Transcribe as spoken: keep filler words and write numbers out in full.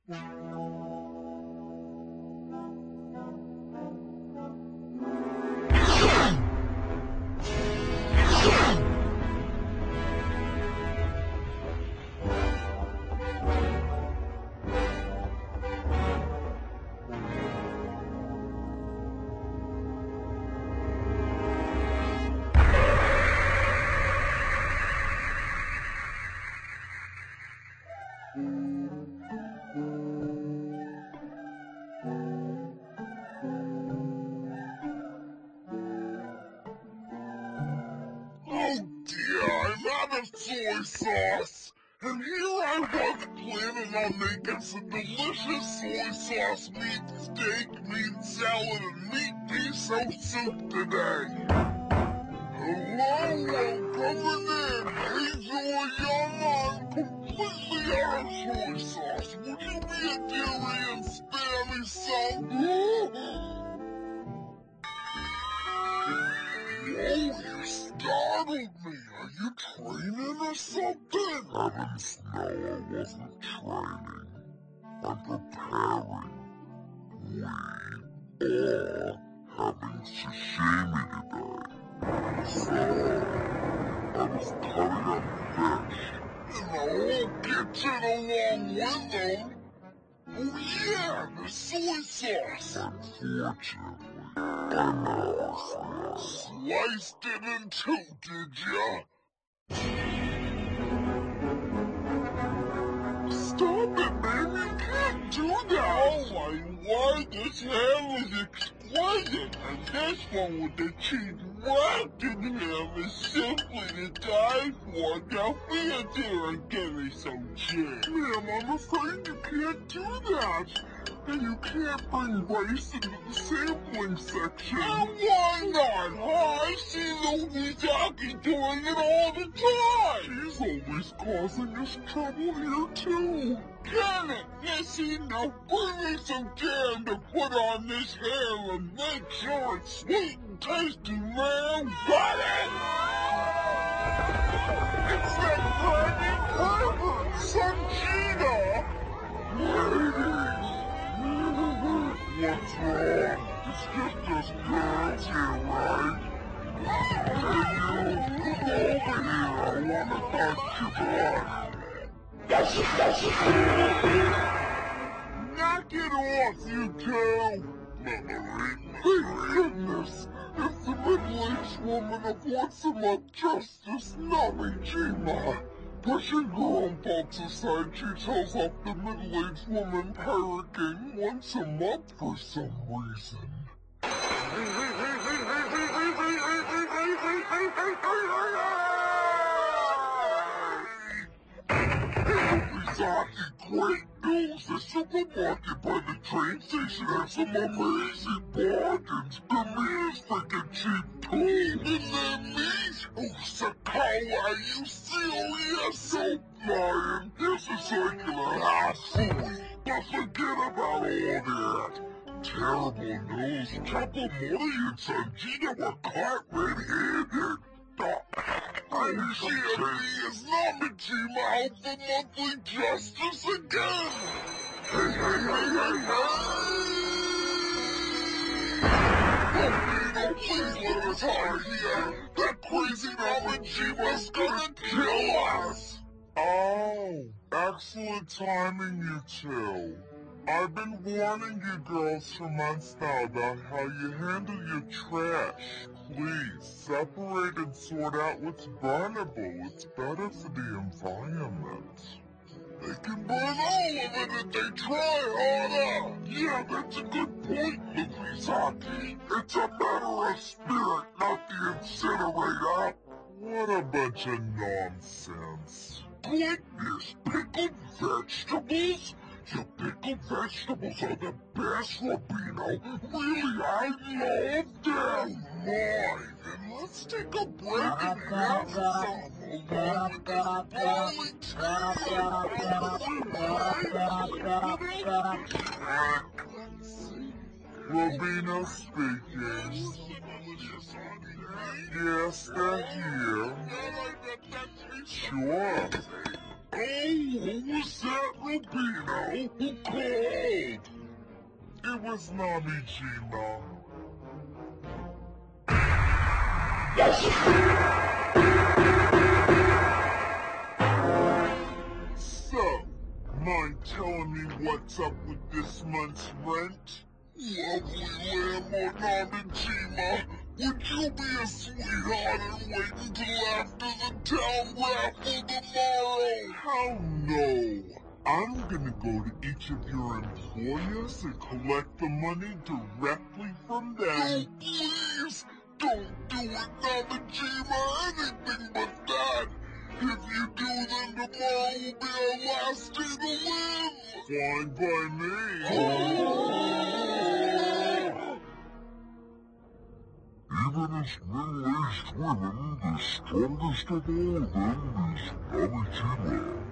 Soy sauce, and here I was planning on making some delicious soy sauce meat steak, meat salad, and meat miso soup today. Hello, I'm coming in. Hazel Young, I'm completely out of soy sauce. Would you be a dearie and spare me some? Whoa, you startled me. Are you training or something? Heavens, no, I wasn't training. I'm preparing. We are having sashimi today. So, I was cutting up fish, and the whole kitchen along with them. Oh yeah, the soy sauce. Unfortunately, I'm out of sauce. Sliced it in two, did ya? Stop it, man, you can't do that! Oh my word, this ham is exquisite! And this one with the cheese wrapped in ham is simply to die for. Now be a dear and give me some cheese. Ma'am, I'm afraid you can't do that. And you can't bring rice into the sampling section. And why not, huh? I see Nobizaki doing it all the time. She's always causing us trouble here, too. Damn it, Missy, now bring me some jam to put on this ham and make sure it's sweet and tasty, man. Got it? It's that bragging pervert, Sanjita. Ladies. What's wrong? It's just us girls here, right? Hey, you, come over here. I want to touch your butt. Knock it off, you two! Thank goodness! It's the middle-aged woman of What's Up Justice, Namijima. Pushing her own folks aside, she tells off the middle-aged woman Pirate Gang wants him up for some reason. Nobizaki, great news! The supermarket by the train station has some amazing bargains. The meat is freaking cheap too. And their meat! Oh, Sakawa, you serious? So flying. Here's a circular half fully. But forget about all that. Terrible news. Chapamori and Sanjita were caught red-handed. Oh, G M B is Namijima out for monthly justice again! Hey, hey, hey, hey, hey! Oh, please let us hide here! That crazy Namijima's gonna kill us! Oh, excellent timing, you two. I've been warning you girls for months now about how you handle your trash. Please, separate and sort out what's burnable. It's better for the environment. They can burn all of it if they try harder! Yeah, that's a good point, Nobizaki. It's a matter of spirit, not the incinerator. What a bunch of nonsense. Goodness, pickled vegetables? Your pickled vegetables are the best, Rabino. Really, I love them. My, then let's take a break and have some along with this barley tea and Let's see. Robina speaking. Yes, they're here. Sure. Oh, who was that, Robina? Who called? It was Namijima. So, mind telling me what's up with this month's rent? Lovely landlord Namijima, would you be a sweetheart and wait until after the town raffle tomorrow? How no? I'm gonna go to each of your employers and collect the money directly from them. No, please! Don't do it, Namijima! Anything but that! If you do, then tomorrow will be our last day to live! Fine by me! Even as middle-aged women, the strongest of all of them is Namijima.